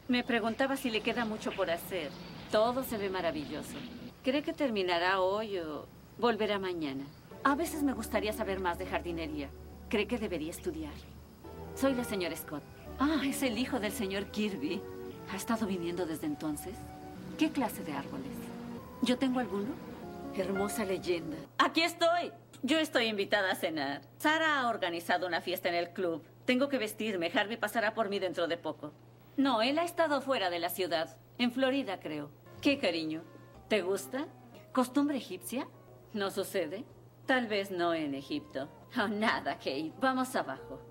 Me preguntaba si le queda mucho por hacer. Todo se ve maravilloso. ¿Cree que terminará hoy o volverá mañana? A veces me gustaría saber más de jardinería. ¿Cree que debería estudiar? Soy la señora Scott. Ah, es el hijo del señor Kirby. ¿Ha estado viniendo desde entonces? ¿Qué clase de árboles? ¿Yo tengo alguno? Hermosa leyenda. ¡Aquí estoy! Yo estoy invitada a cenar. Sara ha organizado una fiesta en el club. Tengo que vestirme. Harvey pasará por mí dentro de poco. No, él ha estado fuera de la ciudad. En Florida, creo. ¿Qué, cariño? ¿Te gusta? ¿Costumbre egipcia? ¿No sucede? Tal vez no en Egipto. Oh, nada, Kate. Vamos abajo.